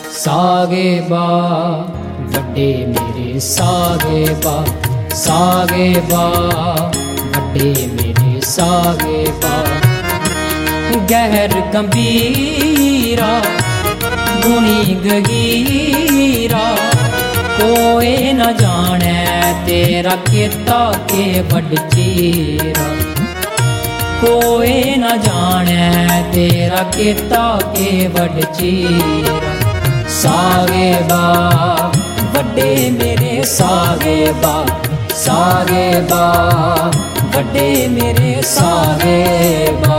सागे बा वड्डे मेरे सागे बा वड्डे मेरे सागे बा। गहर गंभीरा गुणी गहीरा कोई न जाने तेरा किता के वड चीरा। कोई न जाने तेरा किता के वड चीरा। सागे बा वड्डे मेरे सागे बा वड्डे मेरे सागे बा।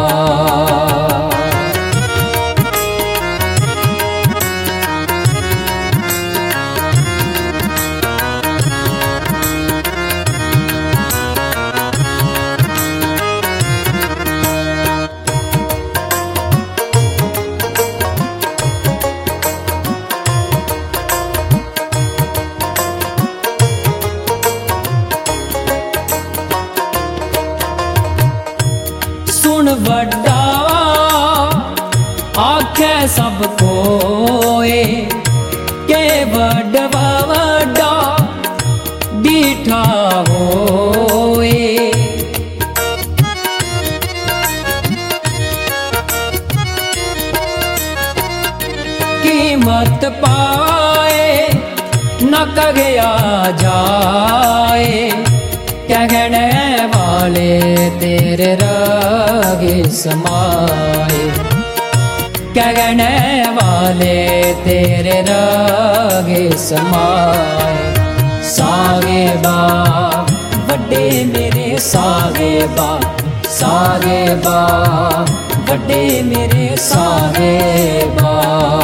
सुन वड्डा आखे सब कोए के वड्डा वड्डा डीठा होए। कीमत पाए न कगया जाए कहने वाले तेरे रागे समाए। कहने वाले तेरे रागे समाए। सागे बा वड्डे मेरे सागे बा वड्डे मेरे सागे बा।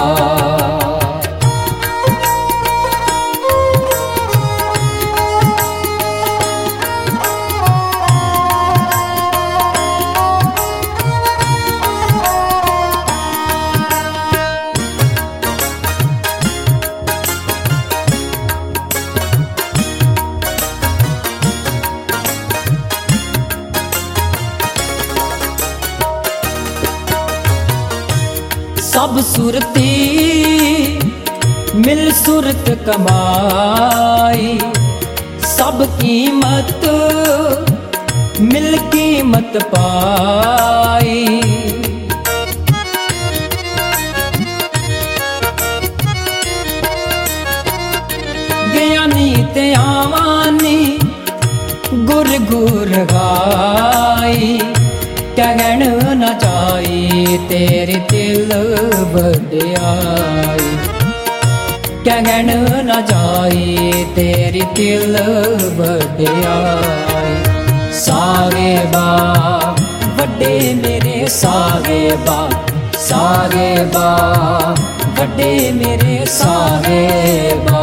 सब सुरती मिल सुरत कमाई। सब कीमत मिल कीमत पाई। ज्ञानी ते आवानी गुर गुर गाई। कहन न चाही तेरे दिल वड्याई। कहन न चाही तेरी दिल वड्याई। सागे बा वड्डे मेरे सागे बा वड्डे मेरे सागे बा।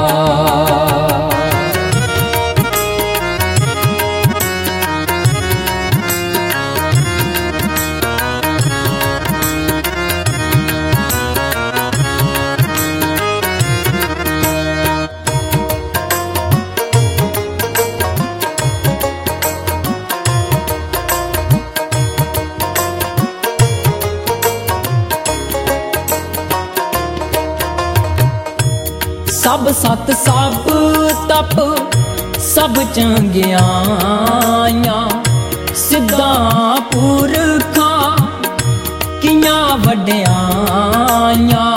सब सत सब तप सब चंगियां सिद्धा पुरखा कियां वड्यां।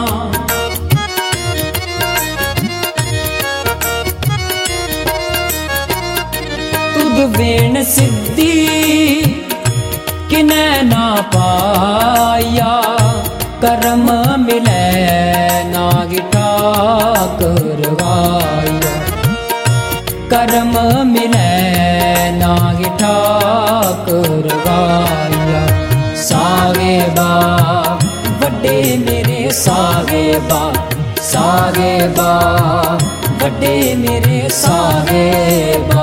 तुद वेण सिद्धि किने ना पाया। करम मिले ना गिठा करवाया। करम मिले ना गिठा करवाया। सागे बा वड्डे मेरे सागे बा वड्डे मेरे सागे बा।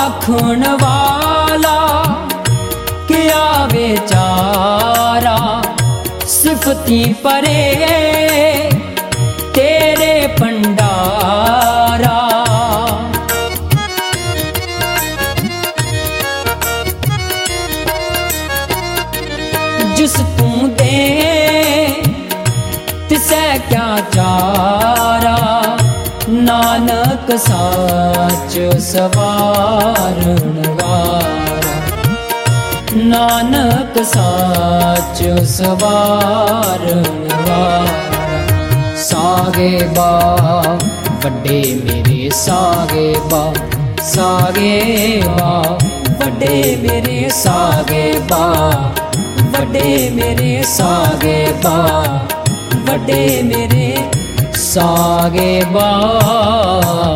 आखण वाला क्या बेचारा सिफती परे तेरे पंडारा। जिस तू दे तिसै क्या चारा, नानक साच सवारण वारा। नानक साच सवारण वारा। सागे बा वड्डे मेरे सागे बा, सागे बा वड्डे मेरे सागे बा, वड्डे मेरे सागे बा, वड्डे मेरे सागे बा।